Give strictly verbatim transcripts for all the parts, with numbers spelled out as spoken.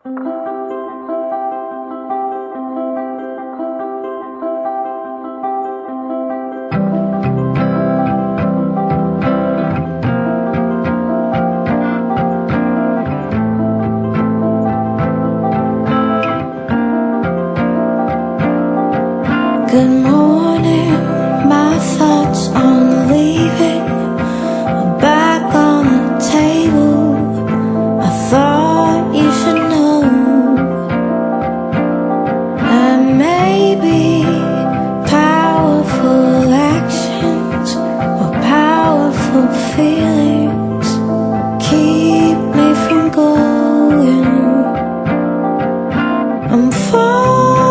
Good morning, my thoughts on leaving are back on the table. I thought you should know, and maybe powerful actions or powerful feelings keep me from going. I'm falling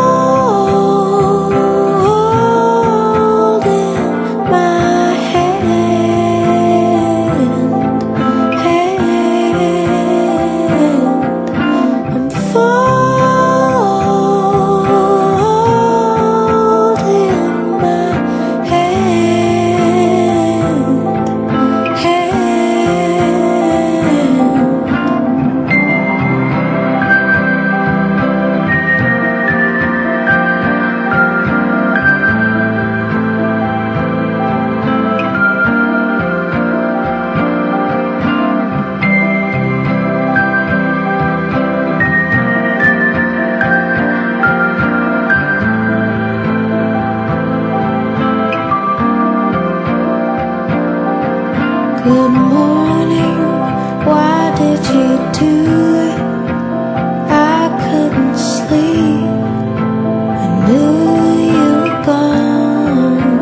Good morning, why did you do it? I couldn't sleep, I knew you were gone.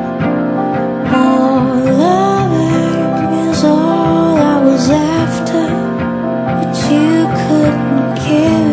More loving is all I was after, but you couldn't give